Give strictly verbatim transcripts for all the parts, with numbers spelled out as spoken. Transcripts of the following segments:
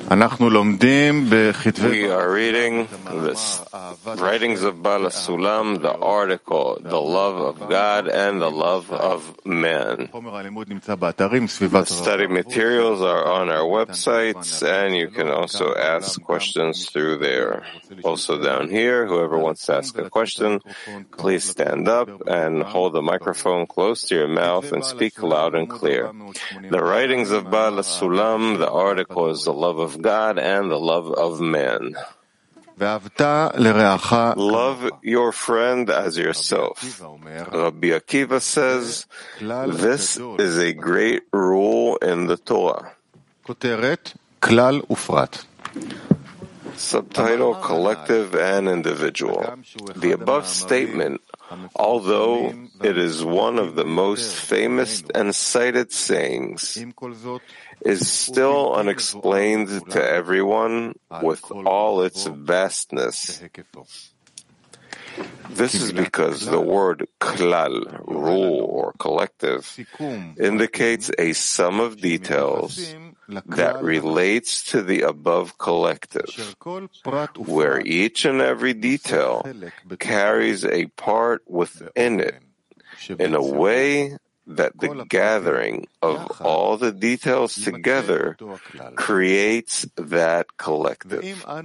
We are reading the writings of Baal HaSulam, the article, the love of God and the love of man. The study materials are on our websites, and you can also ask questions through there. Also down here, whoever wants to ask a question, please stand up and hold the microphone close to your mouth and speak loud and clear. The writings of Baal HaSulam, the article is the love of God and the love of man. Love your friend as yourself. Rabbi Akiva says, this is a great rule in the Torah. Subtitle, Collective and Individual. The above statement, although it is one of the most famous and cited sayings, is still unexplained to everyone with all its vastness. This is because the word klal, rule or collective, indicates a sum of details that relates to the above collective, where each and every detail carries a part within it in a way that the gathering of all the details together creates that collective.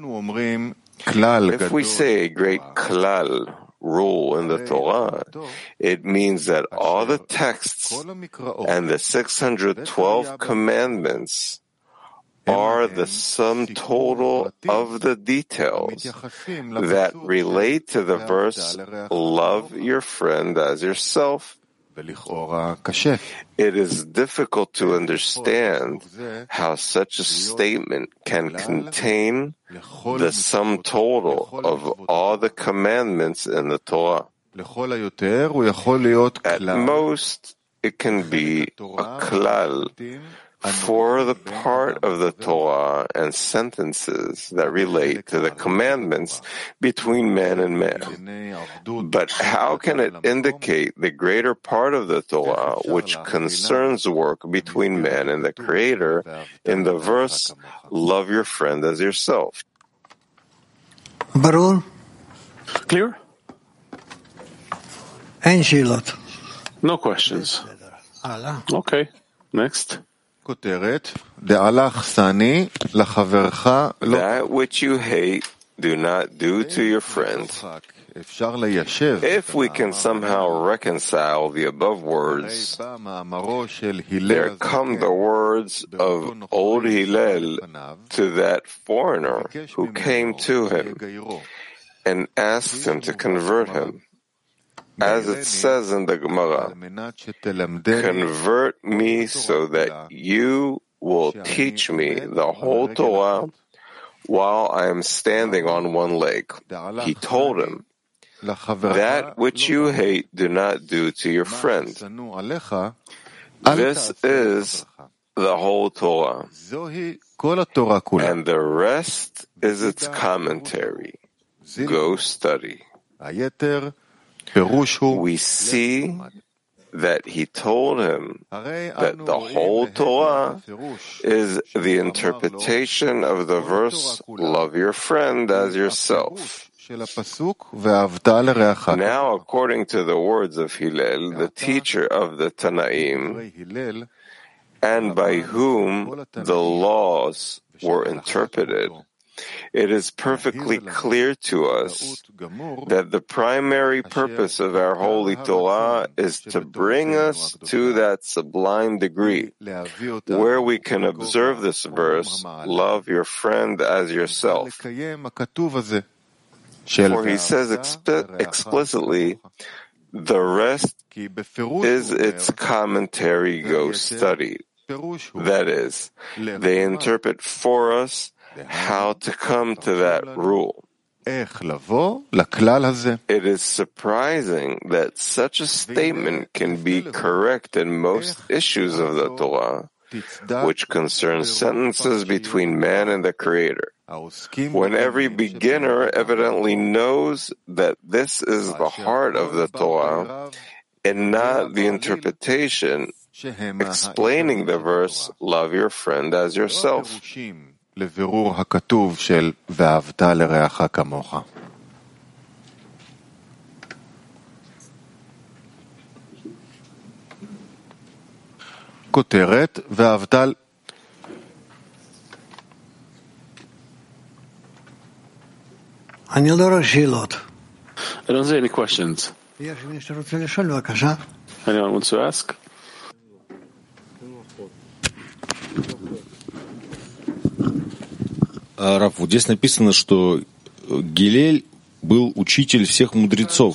If we say a great klal, rule in the Torah, it means that all the texts and the six hundred twelve commandments are the sum total of the details that relate to the verse, love your friend as yourself. It is difficult to understand how such a statement can contain the sum total of all the commandments in the Torah. At most, it can be a klal for the part of the Torah and sentences that relate to the commandments between man and man. But how can it indicate the greater part of the Torah which concerns work between man and the Creator in the verse, love your friend as yourself? Clear? No questions. Okay, next. That which you hate, do not do to your friend. If we can somehow reconcile the above words, there come the words of old Hillel to that foreigner who came to him and asked him to convert him. As it says in the Gemara, convert me so that you will teach me the whole Torah while I am standing on one leg. He told him, that which you hate, do not do to your friend. This is the whole Torah, and the rest is its commentary. Go study. We see that he told him that the whole Torah is the interpretation of the verse, love your friend as yourself. Now, according to the words of Hillel, the teacher of the Tanaim, and by whom the laws were interpreted, it is perfectly clear to us that the primary purpose of our Holy Torah is to bring us to that sublime degree where we can observe this verse, love your friend as yourself. For he says exp- explicitly, the rest is its commentary, go study. That is, they interpret for us how to come to that rule. It is surprising that such a statement can be correct in most issues of the Torah, which concern sentences between man and the Creator, when every beginner evidently knows that this is the heart of the Torah and not the interpretation explaining the verse, love your friend as yourself. לבירור הכתוב של ואהבת לרעך כמוך. כותרת ואהבת אני לא רואה שאלות. I don't see any questions. יש מי שרוצה לשאול, בבקשה. Anyone wants to ask? Рав, вот здесь написано, что Гилель был учитель всех мудрецов.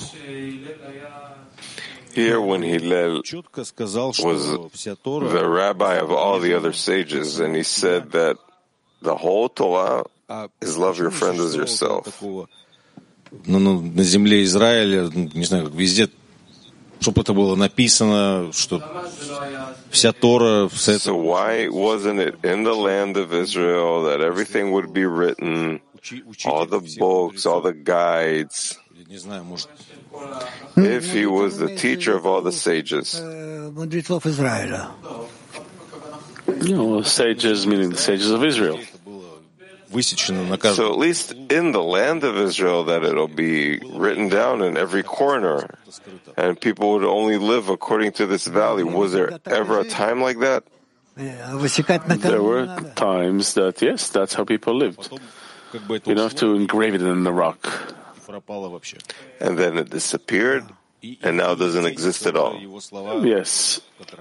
Here, when Hillel was the rabbi of all the other sages, and he said that the whole Torah is love your friend as yourself. Ну, ну, на земле Израиля, не знаю, как везде, чтобы это было написано, что вся Тора... So why wasn't it in the land of Israel that everything would be written, all the books, all the guides, Не знаю, может... if he was the teacher of all the sages? מודריצов Израиля. You know, sages meaning the sages of Israel. So at least in the land of Israel that it'll be written down in every corner and people would only live according to this value. Was there ever a time like that? There were times that, yes, that's how people lived. You don't have to engrave it in the rock. And then it disappeared and now doesn't exist at all. Yes.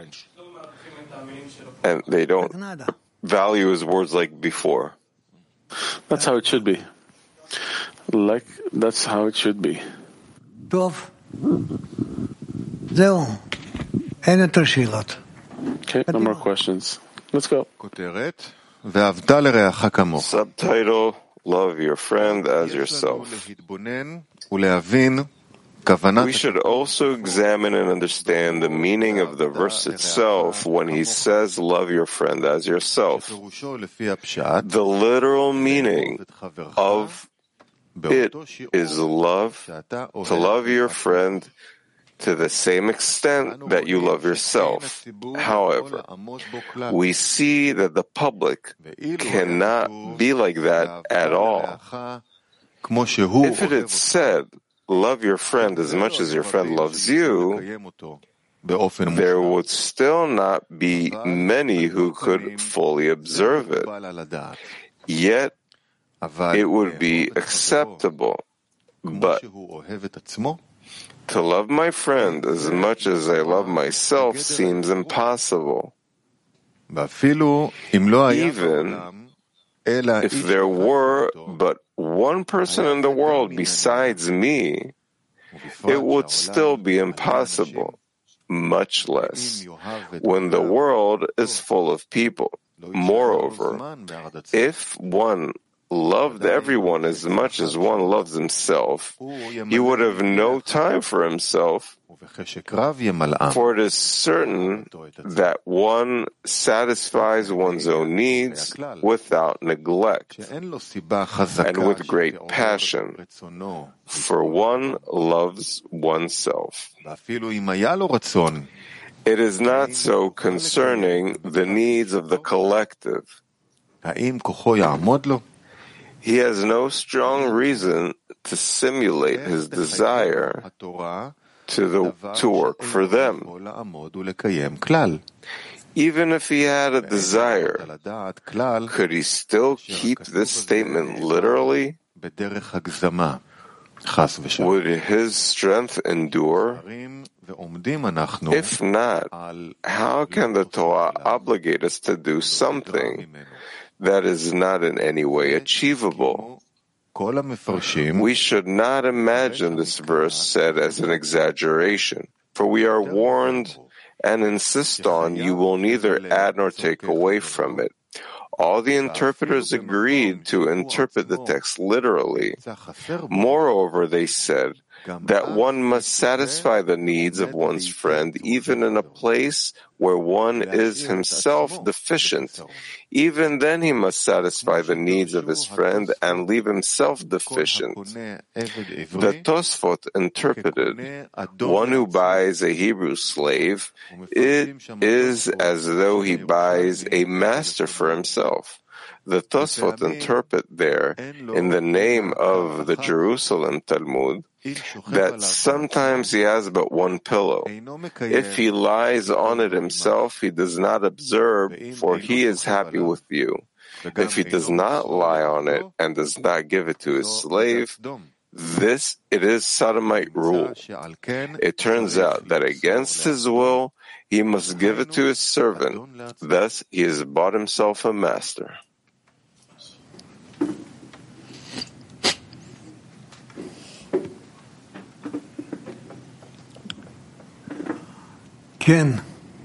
And they don't value his words like before. That's how it should be. Like, that's how it should be. טוב. זהו. אין יותר שאלות. Okay, no more questions. Let's go. כותרת ואהבת לרעך כמוך. Subtitle, love your friend as yourself. להתבונן ולהבין We should also examine and understand the meaning of the verse itself when he says, love your friend as yourself. The literal meaning of it is love, to love your friend to the same extent that you love yourself. However, we see that the public cannot be like that at all. If it had said, love your friend as much as your friend loves you, there would still not be many who could fully observe it. Yet, it would be acceptable. But to love my friend as much as I love myself seems impossible. Even if there were but one person in the world besides me, it would still be impossible, much less when the world is full of people. Moreover, if one loved everyone as much as one loves himself, he would have no time for himself, for it is certain that one satisfies one's own needs without neglect and with great passion, for one loves oneself. It is not so concerning the needs of the collective. He has no strong reason to simulate his desire to the to work for them. Even if he had a desire, could he still keep this statement literally? Would his strength endure? If not, how can the Torah obligate us to do something that is not in any way achievable? We should not imagine this verse said as an exaggeration, for we are warned and insist on you will neither add nor take away from it. All the interpreters agreed to interpret the text literally. Moreover, they said that one must satisfy the needs of one's friend even in a place where one is himself deficient. Even then he must satisfy the needs of his friend and leave himself deficient. The Tosfot interpreted, one who buys a Hebrew slave, it is as though he buys a master for himself. The Tosfot interpret there, in the name of the Jerusalem Talmud, that sometimes he has but one pillow. If he lies on it himself, he does not observe, for he is happy with you. If he does not lie on it and does not give it to his slave, this, it is Sodomite rule. It turns out that against his will, he must give it to his servant. Thus, he has bought himself a master. Ken.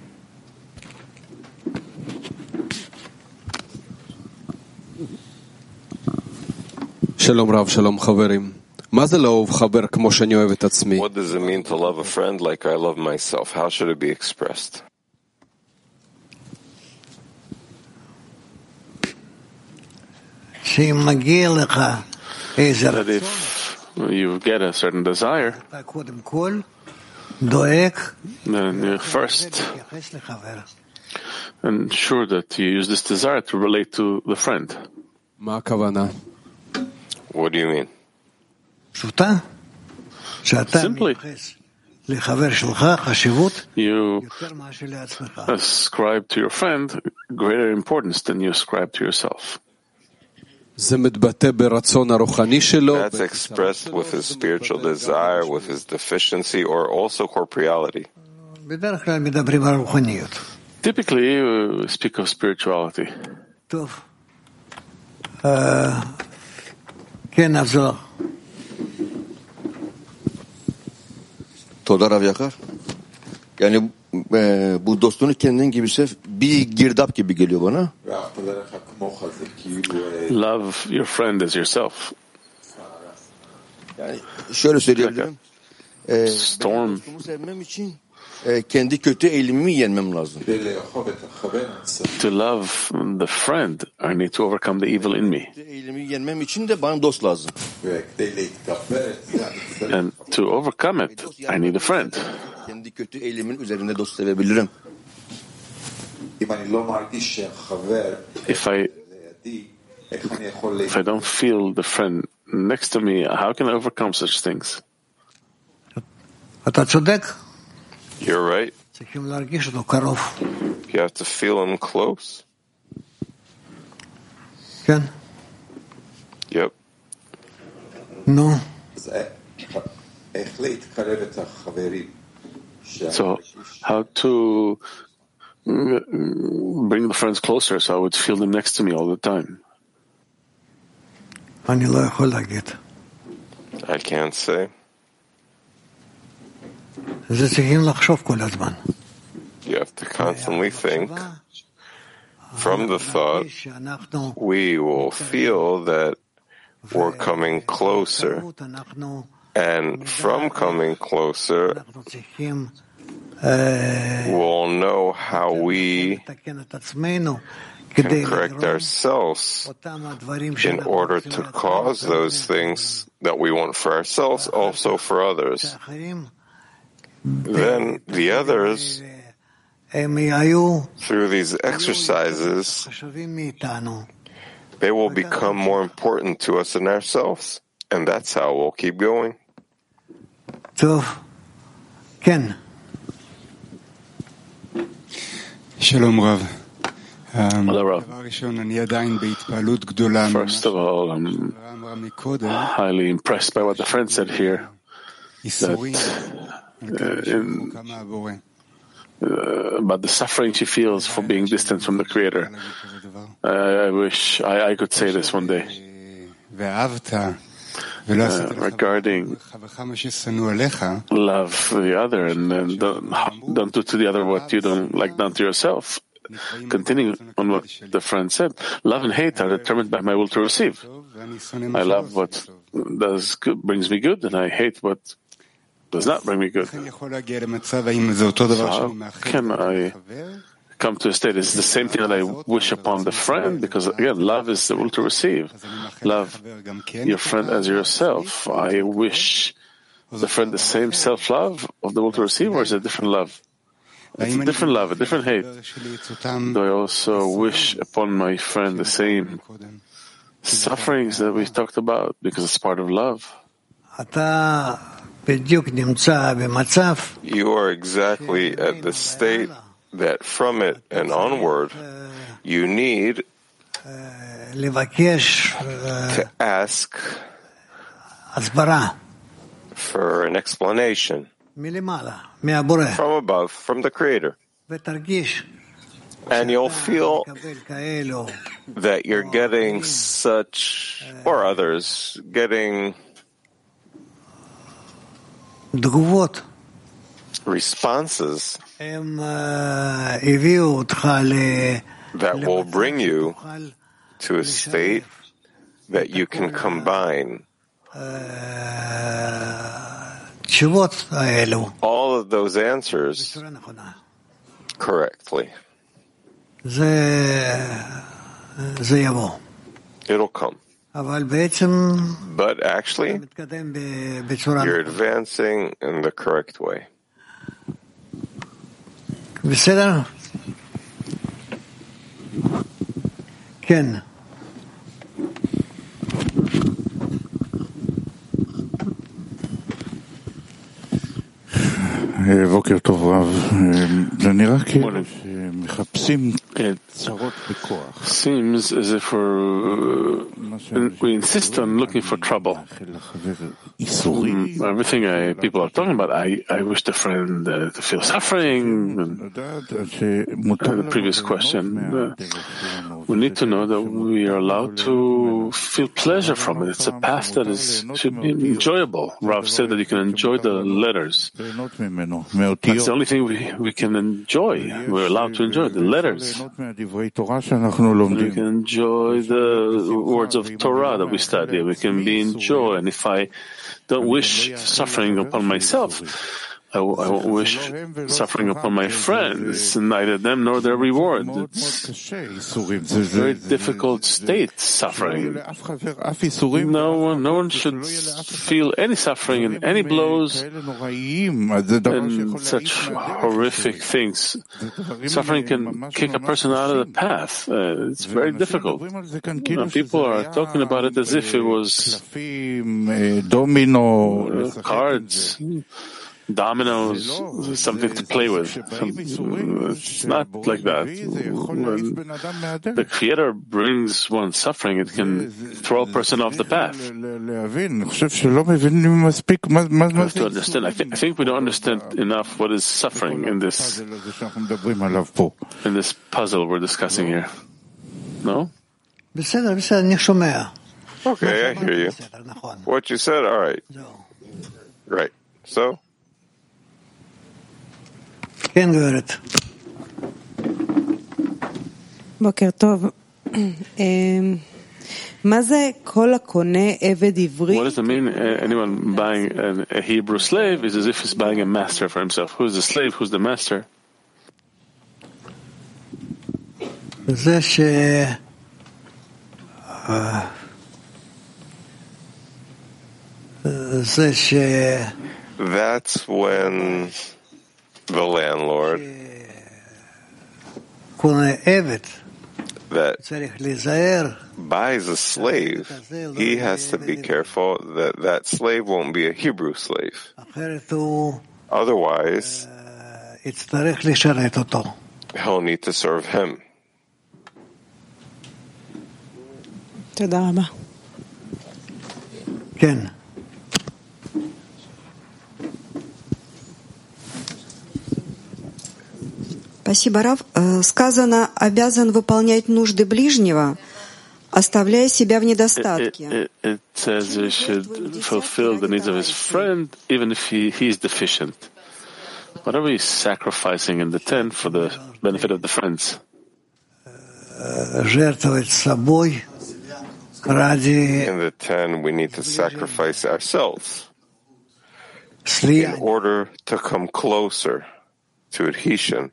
שלום רב, שלום חברים. מה זה לאהוב חבר כמו שאני אוהב את עצמי? What does it mean to love a friend like I love myself? How should it be expressed? שאם מגיע לך איזה That if you get a certain desire, אתה קודם כל דואג then you first להתייחס לחבר. ensure that you use this desire to relate to the friend. מה הכוונה? What do you mean? פשוטה, שאתה Simply, מייחס לחבר שלך חשיבות you יותר מאשר לעצמך. ascribe to your friend greater importance than you ascribe to yourself. זה מתבטא ברצון הרוחני שלו. That's expressed with his spiritual desire, with his deficiency, or also corporeality. בדרך כלל מדברים על רוחניות. Typically, we speak of spirituality. טוב. כן, אבזור. Todar Rav Yakar. Yani e, bu dostunu kendin gibi sev, bir girdap gibi geliyor bana. Love your friend as yourself. Yani şöyle söyleyebilirim. E, Storm. dostumu sevmem için e, kendi kötü eğilimimi yenmem lazım. To love the friend, I need to overcome the evil in me. Kötü eğilimi yenmem için de bana dost lazım. And to overcome it, I need a friend. Kendi kötü eğilimin üzerinde dost sevebilirim. If I if I don't feel the friend next to me, how can I overcome such things? אתה צודק. You're right. צריכים להרגיש אותו קרוב. You have to feel him close. כן. Yep. נו. So, how to bring the friends closer so I would feel them next to me all the time? אני לא יכול להגיד. I can't say. זה צריכים לחשוב כל הזמן. You have to constantly think. From the thought, we will feel that we're coming closer. And from coming closer, we'll know how we can correct ourselves in order to cause those things that we want for ourselves also for others. Then the others, through these exercises, they will become more important to us than ourselves. And that's how we'll keep going. טוב, כן. שלום רב. Hello, Rav. דבר ראשון, אני עדיין בהתפעלות גדולה. First of all, I'm highly impressed by what the friend said here, that uh, in, uh, about the suffering she feels for being distant from the Creator. Uh, I wish I, I could say this one day. Uh, regarding love for the other, and, and don't, don't do to the other what you don't like done to yourself. Continuing on what the friend said, love and hate are determined by my will to receive. I love what does good, brings me good, and I hate what does not bring me good. So how can I come to a state? It's the same thing that I wish upon the friend, because again, love is the will to receive. Love your friend as yourself. I wish the friend the same self-love of the will to receive, or is it a different love? It's a different love, a different hate. Do I also wish upon my friend the same sufferings that we talked about because it's part of love? You are exactly at the state that from it and onward you need to ask for an explanation from above, from the Creator. And you'll feel that you're getting such, or others, getting responses that will bring you to a state that you can combine all of those answers correctly. It'll come. But actually, you're advancing in the correct way. Ken. בוקר טוב רב, זה נראה כאילו שמחפשים צרות בכוח. Seems as if we're, uh, we insist on looking for trouble. Mm, everything I, people are talking about, I, I wish the friend uh, to feel suffering. And, uh, the previous question, uh, we need to know that we are allowed to feel pleasure from it. It's a path that is should be enjoyable. Rav said that you can enjoy the letters. That's the only thing we, we can enjoy. We're allowed to enjoy the letters. We can enjoy the words of Torah that we study. We can be in joy. And if I don't wish suffering upon myself, I, w- I won't wish suffering upon my friends, neither them nor their reward. It's a very difficult state, suffering. No one, no one should feel any suffering and any blows and such horrific things. Suffering can kick a person out of the path. Uh, it's very difficult. Now, people are talking about it as if it was uh, cards, dominoes, something to play with. It's not like that. When the Creator brings one suffering, it can throw a person off the path. We have to understand. I, th- I think we don't understand enough what is suffering in this in this puzzle we're discussing here. No? Okay, I hear you. What you said, all right. Right. So? כן, גברת. בוקר טוב. מה זה כל הקונה עבד עברי? What does it mean? Uh, anyone buying a, a Hebrew slave is as if he's buying a master for himself. Who's the slave? Who's the master? זה ש... זה ש... That's when the landlord that buys a slave, he has to be careful that that slave won't be a Hebrew slave. Otherwise, he'll need to serve him. תודה רבה. כן. Спасибо, Рав. Сказано, обязан выполнять нужды ближнего, оставляя себя в недостатке. It, it, it says he should fulfill the needs of his friend, even if he, he is deficient. What are we sacrificing in the tent for the benefit of the friends? In the tent, we need to sacrifice ourselves in order to come closer to adhesion.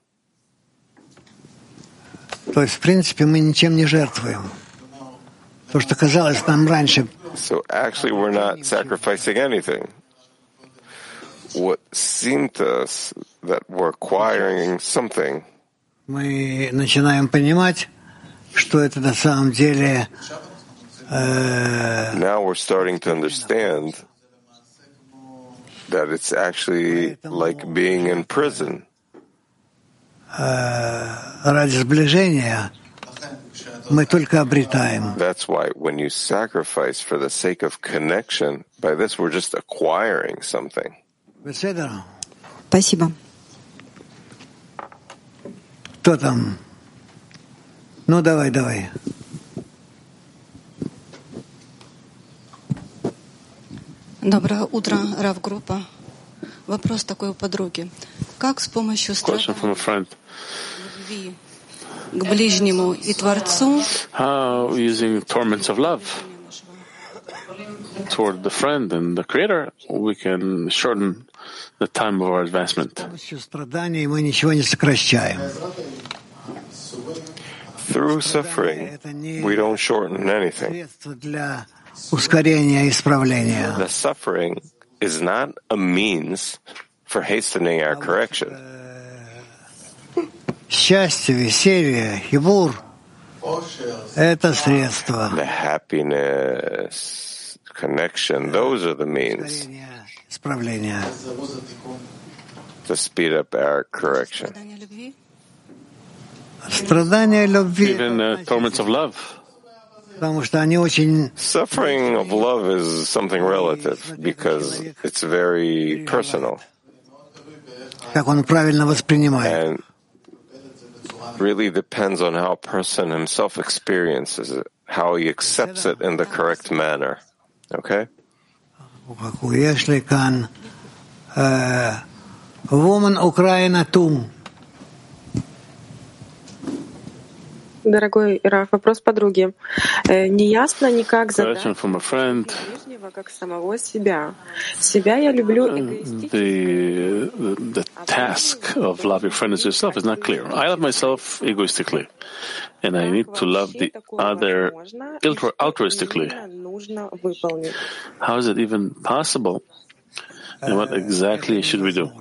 То есть, в принципе, мы ничем не жертвуем. То, что казалось нам раньше. So actually, we're not sacrificing anything. What seemed to us that we're acquiring something. Мы начинаем понимать, что это на самом деле. Now we're starting to understand that it's actually like being in prison. Ради сближения мы только обретаем. That's why when you sacrifice for the sake of connection, by this we're just acquiring something. Спасибо. Кто там? Ну, давай, давай. Доброе утро, Рав-группа. Вопрос такой у подруги. Как с помощью страдания любви к ближнему и Творцу How using torments of love toward the friend and the Creator, we can shorten the time of our advancement. Through suffering, we don't shorten anything. The suffering is not a means for hastening our correction. The happiness, connection, those are the means to speed up our correction. Even uh, torments of love. Suffering of love is something relative because it's very personal and really depends on how a person himself experiences it, how he accepts it in the correct manner. Okay? Woman Ukraine Tum. Дорогой Раф, вопрос подруги. Неясно никак задать ближнего как самого себя. Себя я люблю эгоистично. The, the task of love your friend as yourself is not clear. I love myself egoistically, and I need to love the other altruistically. How is it even possible? And what exactly should we do?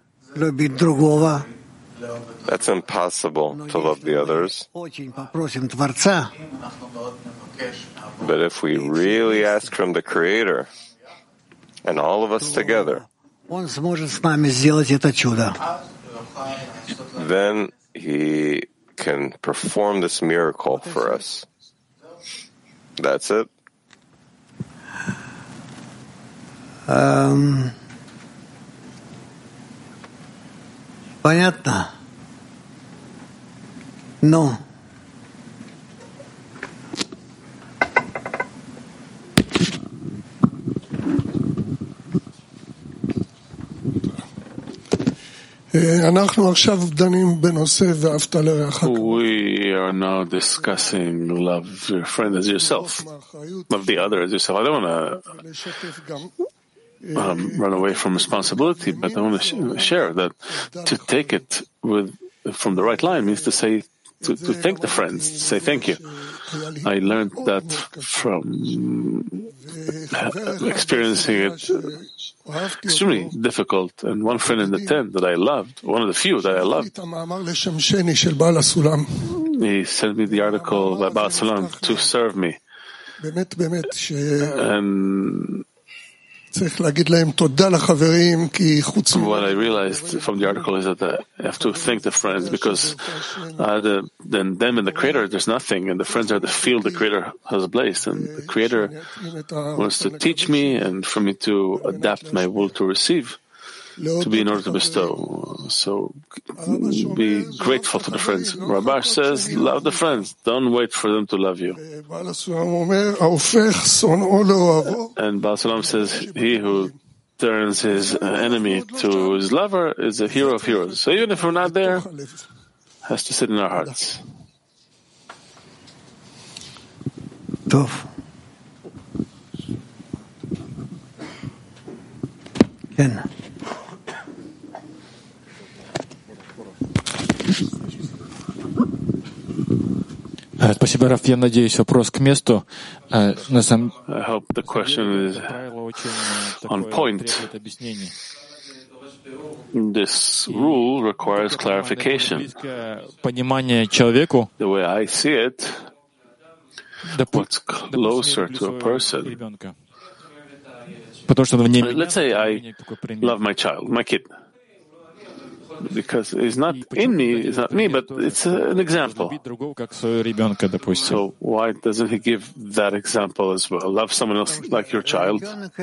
That's impossible to love the others. But if we really ask from the Creator, and all of us together, then He can perform this miracle for us. That's it. Um, Понятно? No. We are now discussing love your friend as yourself, love the other as yourself. I don't want to um, run away from responsibility, but I want to sh- share that to take it with from the right line means to say to, to thank the friends, to say thank you. I learned that from experiencing it extremely difficult. And one friend in the tent that I loved, one of the few that I loved, he sent me the article by Baal Sulam to serve me. And what I realized from the article is that I have to thank the friends because other than them and the Creator, there's nothing, and the friends are the field the Creator has placed, and the Creator wants to teach me and for me to adapt my will to receive, to be in order to bestow. So be grateful to the friends. Rabash says, love the friends. Don't wait for them to love you. And Baal Sulam says, he who turns his enemy to his lover is a hero of heroes. So even if we're not there, has to sit in our hearts. Tov. Ken. Спасибо, Раф. Я надеюсь, вопрос к месту. На самом... I hope the question is on point. This rule requires clarification. The way I see it, what's closer to a person. Let's say I love my child, my kid, because it's not in me, it's not me, but it's an example. So why doesn't he give that example as well? Love someone else like your child.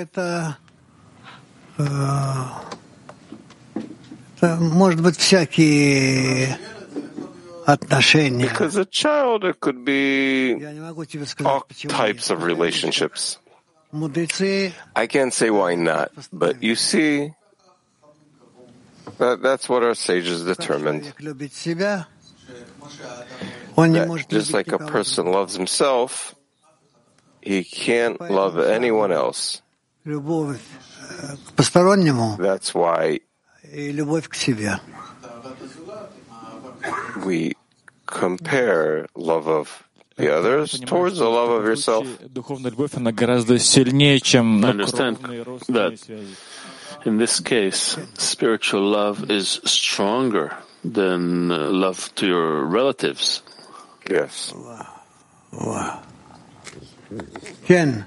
Because a child, it could be all types of relationships. I can't say why not, but you see, that, that's what our sages determined. That just like a person loves himself, he can't love anyone else. That's why we compare love of the others towards the love of yourself. I understand that in this case, spiritual love is stronger than love to your relatives. Yes. Ken.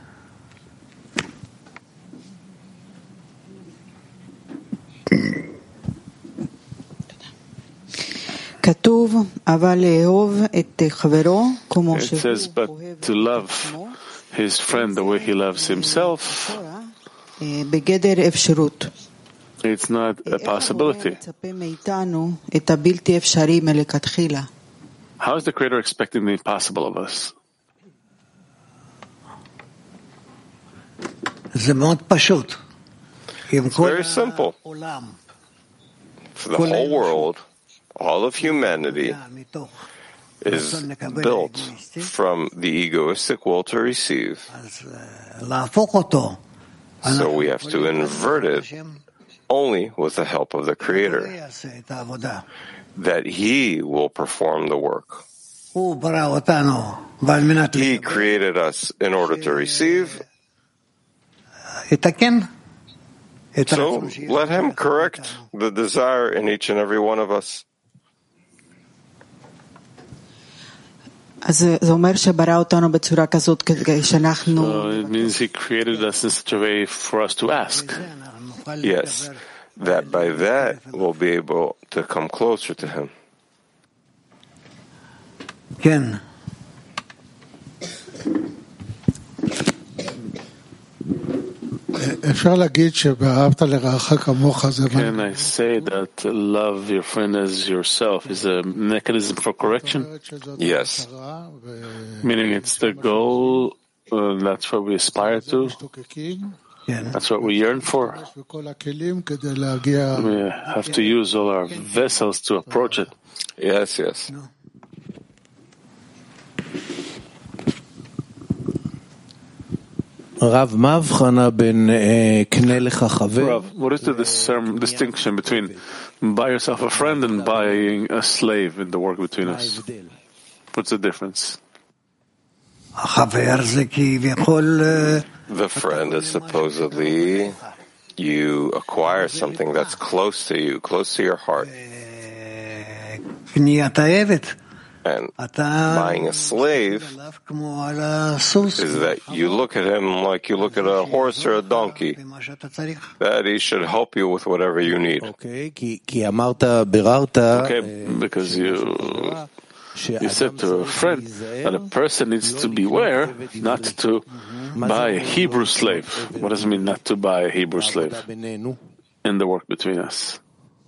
It says, but to love his friend the way he loves himself, it's not a possibility. How is the Creator expecting the impossible of us? It's very simple. For the whole world, all of humanity is built from the egoistic will to receive. So we have to invert it only with the help of the Creator, that He will perform the work. He created us in order to receive. So let Him correct the desire in each and every one of us. So it means He created us in such a way for us to ask. Yes, that by that we'll be able to come closer to Him. Ken. Can I say that love your friend as yourself is a mechanism for correction? Yes. Meaning it's the goal, uh, that's what we aspire to? That's what we yearn for? We have to use all our vessels to approach it. Yes, yes. Rav, what is the discern, distinction between buy yourself a friend and buying a slave in the work between us? What's the difference? The friend is supposedly you acquire something that's close to you, close to your heart. And buying a slave is that you look at him like you look at a horse or a donkey, that he should help you with whatever you need. Okay, because you you said to a friend that a person needs to beware not to buy a Hebrew slave. What does it mean not to buy a Hebrew slave in the work between us?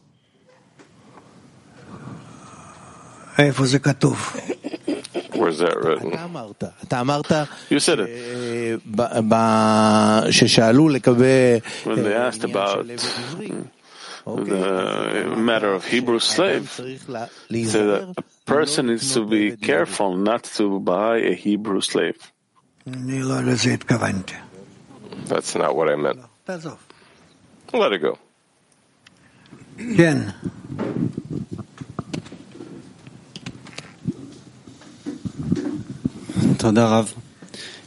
Where's that written? You said it. When they asked about the matter of Hebrew slave, they said that a person needs to be careful not to buy a Hebrew slave. That's not what I meant. Let it go. Ken.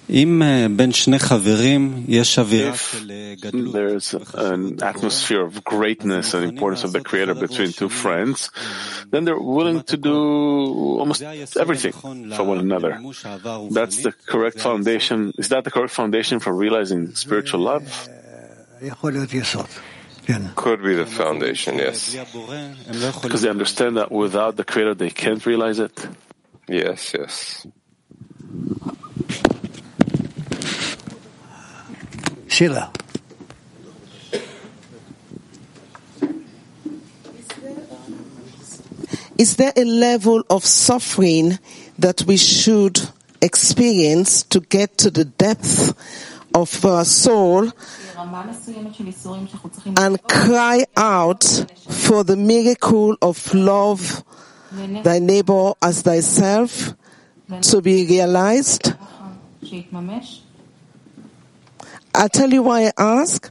If there's an atmosphere of greatness and importance of the Creator between two friends, then they're willing to do almost everything for one another. That's the correct foundation. Is that the correct foundation for realizing spiritual love? Could be the foundation, yes. Because they understand that without the Creator they can't realize it? Yes, yes. Sheila. Is there a level of suffering that we should experience to get to the depth of our soul and cry out for the miracle of love thy neighbor as thyself to be realized? I'll tell you why I ask.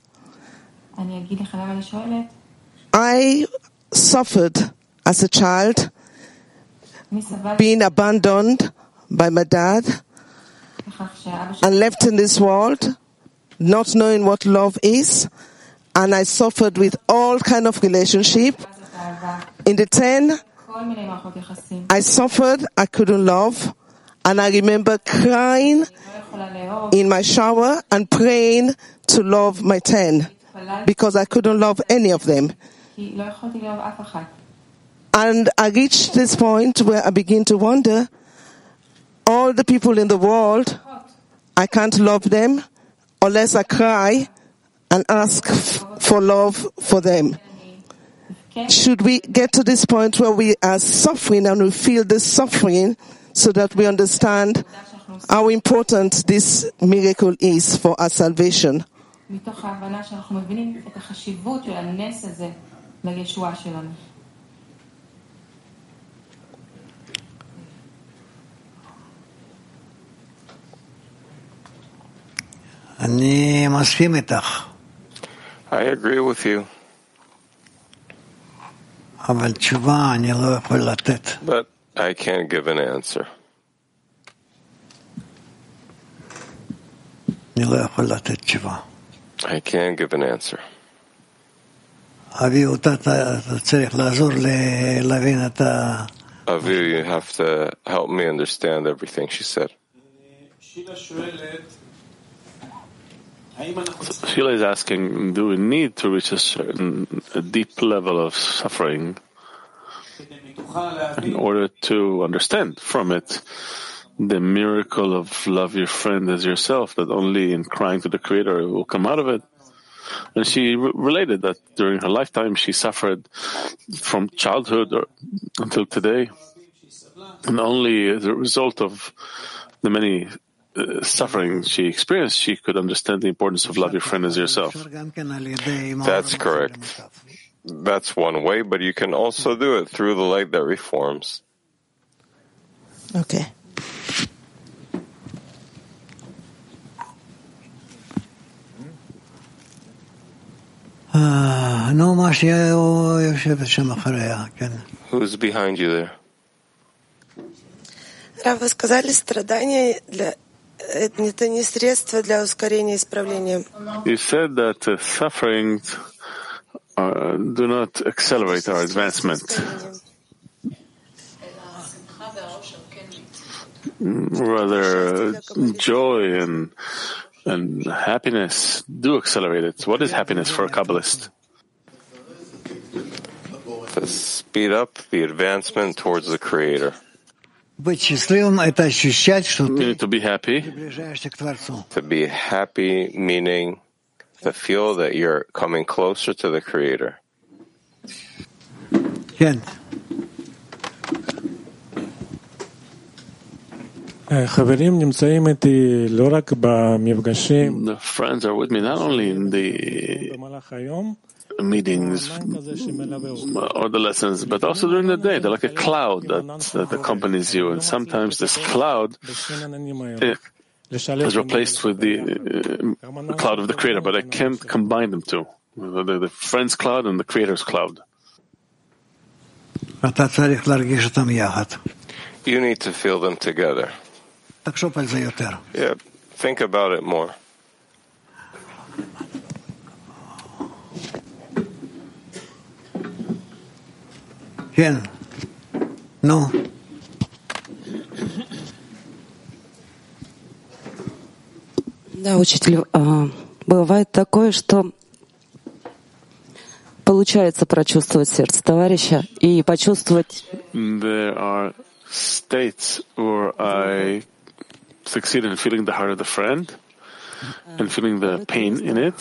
I suffered as a child being abandoned by my dad and left in this world not knowing what love is, and I suffered with all kind of relationship. In the ten, I suffered, I couldn't love, and I remember crying in my shower and praying to love my ten because I couldn't love any of them. And I reached this point where I begin to wonder, all the people in the world, I can't love them unless I cry and ask for love for them. Should we get to this point where we are suffering and we feel this suffering so that we understand how important this miracle is for our salvation? I agree with you. But I can't give an answer. I can't give an answer. Avi, you have to help me understand everything she said. Sheila is asking, do we need to reach a certain a deep level of suffering in order to understand from it the miracle of love your friend as yourself, that only in crying to the Creator will come out of it? And she re- related that during her lifetime she suffered from childhood or until today, and only as a result of the many Uh, suffering she experienced, she could understand the importance of love your friend as yourself. That's correct. That's one way, but you can also do it through the light that reforms. Okay. Who's behind you there? Рав, вы сказали, страдания для это не средство для ускорения исправления. You said that uh, suffering uh, do not accelerate our advancement. Rather, joy and and happiness do accelerate it. What is happiness for a Kabbalist? To speed up the advancement towards the Creator. You need to be happy. To be happy, meaning to feel that you're coming closer to the Creator. The friends are with me not only in the meetings or the lessons, but also during the day. They're like a cloud that, that accompanies you, and sometimes this cloud is replaced with the uh, cloud of the Creator, but I can't combine them two, the, the, the friend's cloud and the Creator's cloud. You need to feel them together. Yeah, think about it more. כן. נו. Да, учитель, бывает такое, что получается прочувствовать сердце товарища и почувствовать. There are states where I succeed in feeling the heart of the friend and feeling the pain in it.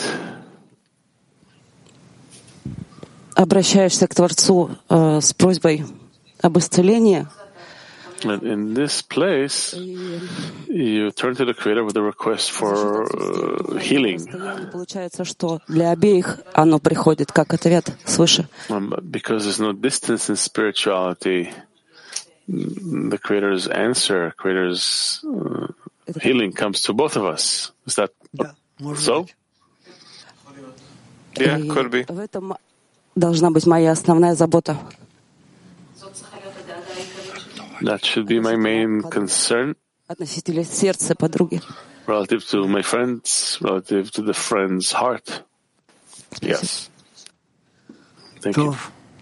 Обращаешься к Творцу э, с просьбой об исцелении. And in this place, you turn to the Creator with a request for uh, healing. Получается, что для обеих оно приходит как ответ свыше. Um, because there's no distance in spirituality, the Creator's answer, Creator's uh, healing comes to both of us. Is that so? Yeah, could be. В этом должна быть моя основная забота. That should be my main concern относительно сердца подруги. Relative to my friends, relative to the friend's heart. Yes. Thank you.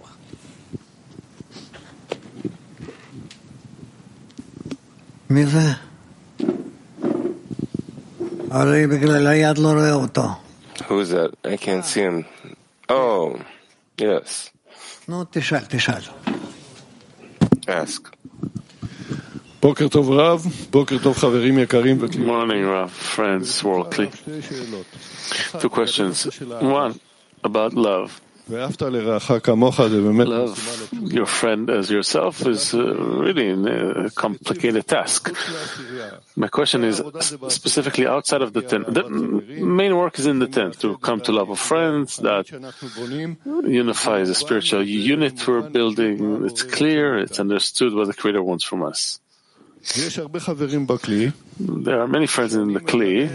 מי זה? הרי בגלל היד לא רואה אותו. Who is that? I can't see him. Oh, yes. נו, תשאל, תשאל. Ask. בוקר טוב רב, בוקר טוב חברים יקרים. Morning, Rav, friends, worldly. Two questions. One, about love. ואהבת לרעך כמוך זה באמת... Love your friend as yourself is uh, really a complicated task. My question is specifically outside of the tent. The main work is in the tent, to come to love of friends, that unifies a spiritual unit we're building. It's clear, it's understood what the Creator wants from us. There are many friends in the Kli,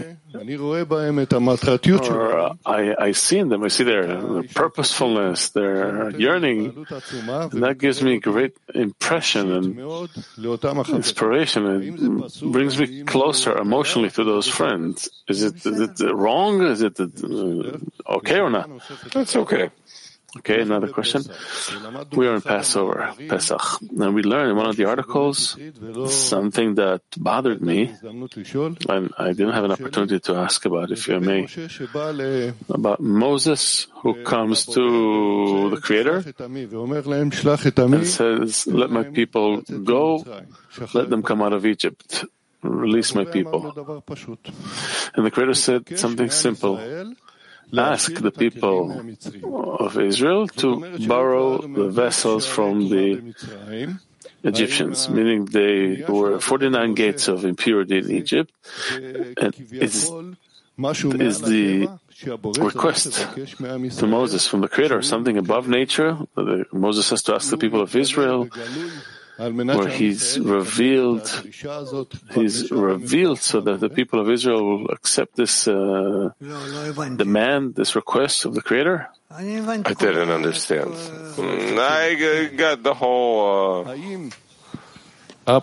or I, I see in them, I see their, their purposefulness, their yearning, and that gives me great impression and inspiration, and brings me closer emotionally to those friends. Is it, is it wrong? Is it uh, okay or not? That's okay. Okay, another question. We are in Passover, Pesach, and we learned in one of the articles something that bothered me, and I didn't have an opportunity to ask about, if you may, about Moses, who comes to the Creator and says, let my people go, let them come out of Egypt, release my people. And the Creator said something simple. Ask the people of Israel to borrow the vessels from the Egyptians, meaning they were forty-nine gates of impurity in Egypt, and is, is the request to Moses from the Creator, something above nature. Moses has to ask the people of Israel, where he's revealed, he's revealed so that the people of Israel will accept this uh, demand, this request of the Creator? I didn't understand. I got the whole... Uh...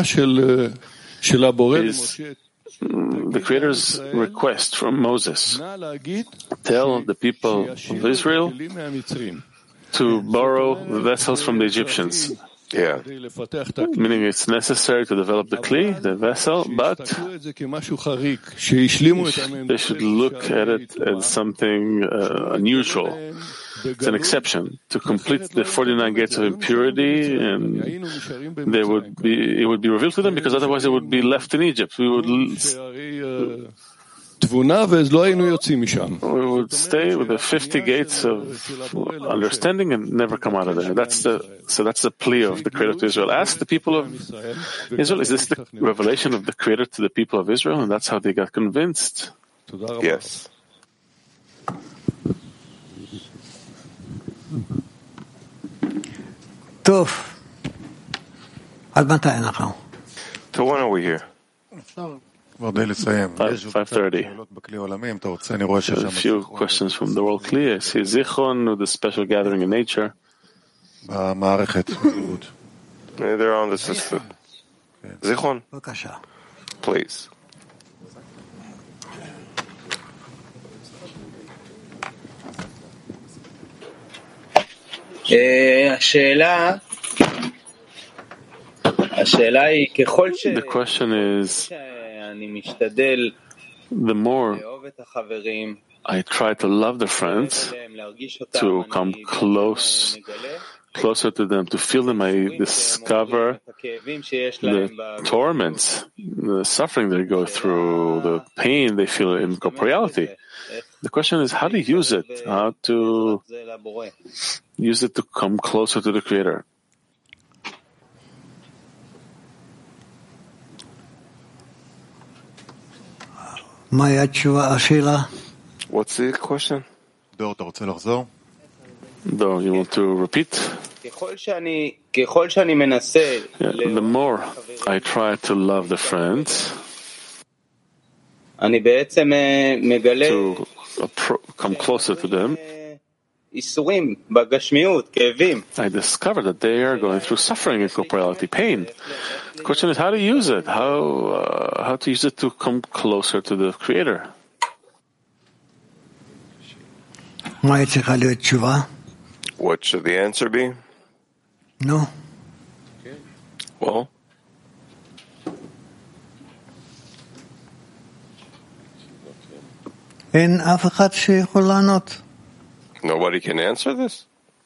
Is the Creator's request from Moses, tell the people of Israel to borrow the vessels from the Egyptians. Yeah. Meaning it's necessary to develop the Kli, the vessel, but they should look at it as something uh, unusual. It's an exception to complete the forty-nine gates of impurity, and they would be, it would be revealed to them, because otherwise they would be left in Egypt. We would We would stay with the fifty gates of understanding and never come out of there. That's the so that's the plea of the Creator to Israel. Ask the people of Israel, is this the revelation of the Creator to the people of Israel? And that's how they got convinced. Yes. טוב. עד מתי אנחנו? So when are we here? five thirty. A few questions from the world Kli. I see Zichron with the special gathering in nature. They're on the system. Zichron, please. The question is, the more I try to love the friends, to come close, closer to them, to feel them, I discover the torments, the suffering they go through, the pain they feel in corporeality. The question is how to use it, how to use it to come closer to the Creator. What's the question? Do, you want to repeat? Yeah, the more I try to love the friends, to appro- come closer to them, I discover that they are going through suffering in corporality, pain. The question is how to use it, how uh, how to use it to come closer to the Creator. What should the answer be? No. Well? Nobody can answer this?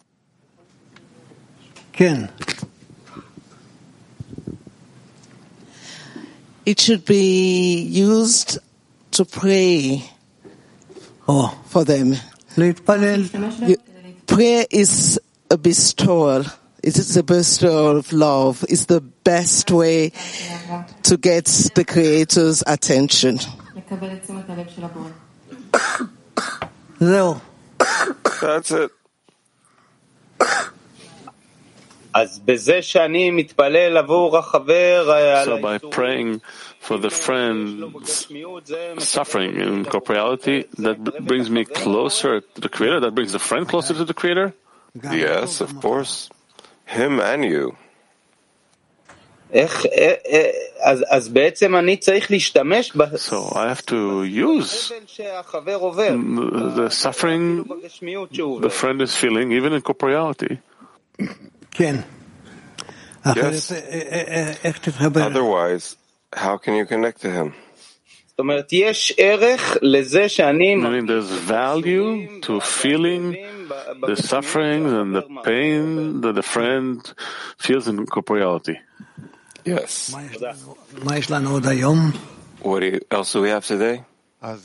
Ken. It should be used to pray oh. for them. You, prayer is a bestowal. It is a bestowal of love. It's the best way to get the Creator's attention. No. That's it. So by praying for the friend's suffering in corporality, that brings me closer to the Creator? That brings the friend closer to the Creator? Yes, of course. Him and you. So I have to use the suffering the friend is feeling, even in corporeality. Yes. Otherwise, how can you connect to him? Meaning there's value to feeling the suffering and the pain that the friend feels in corporeality. Yes. What do you, else do we have today? I'm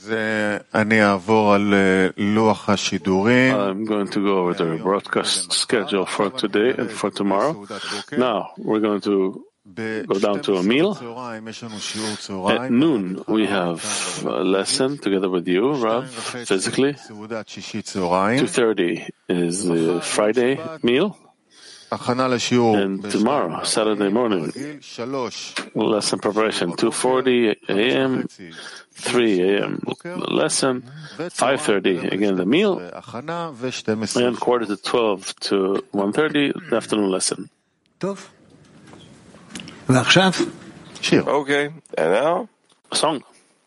going to go over the broadcast schedule for today and for tomorrow. Now, we're going to go down to a meal. At noon, we have a lesson together with you, Rav, physically. two thirty is the Friday meal. And tomorrow, Saturday morning, lesson preparation, two forty a.m., three a.m. lesson, five thirty, again the meal, and quarter to twelve to one thirty, the afternoon lesson. Okay, and now? A song.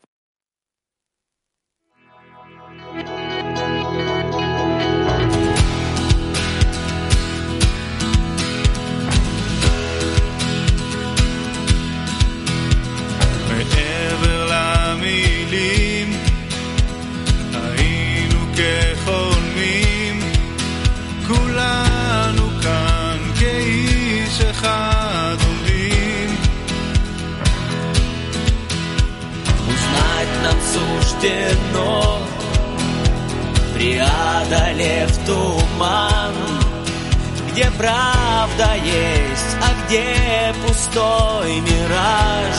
Суждено, преодолев туман, где правда есть, а где пустой мираж.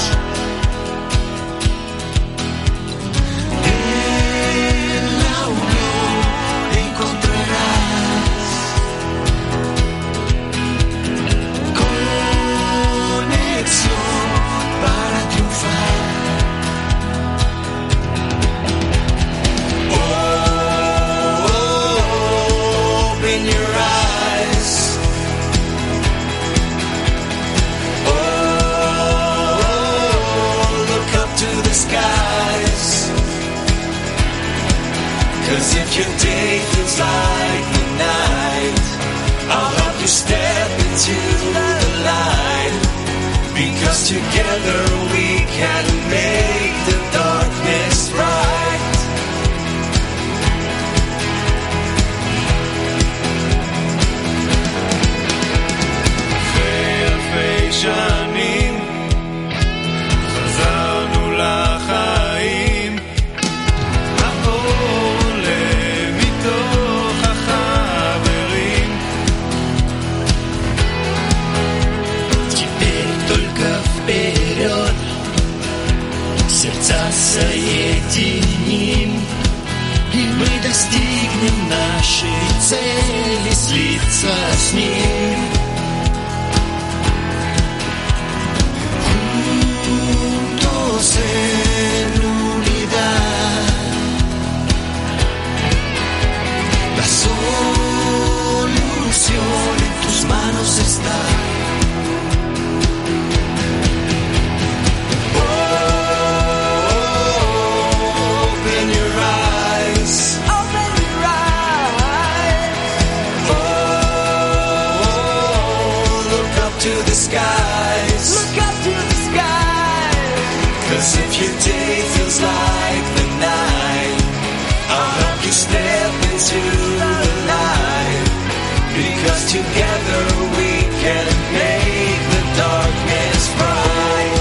En la unión encontrarás conexión para triunfar. Cause if your day feels like the night, I'll you step into the light, because together we can make the darkness bright. אחרי אלפי שנים חזרנו לחיים, האור עולה מתוך החברים. Теперь только вперед, сердца соединим, и мы достигнем нашей цели, слиться с ним. Juntos en unidad, la solución en tus manos está. Open your eyes. Open your eyes. Oh, look up to the skies. Look up to the skies. 'Cause if your day feels like the night, I'll help you step into the light. Because together we can make the darkness bright.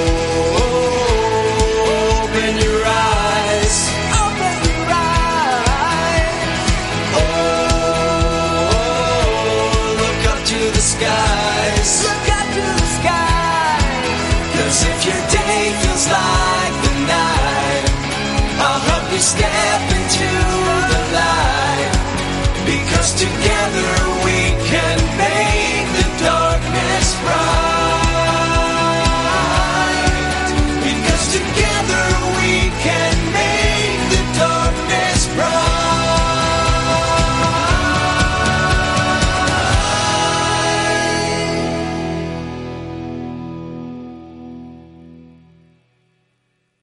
Open your eyes. Open your eyes. Oh, look up to the skies. Look up to the skies. 'Cause if your day feels like the night, I'll help you step into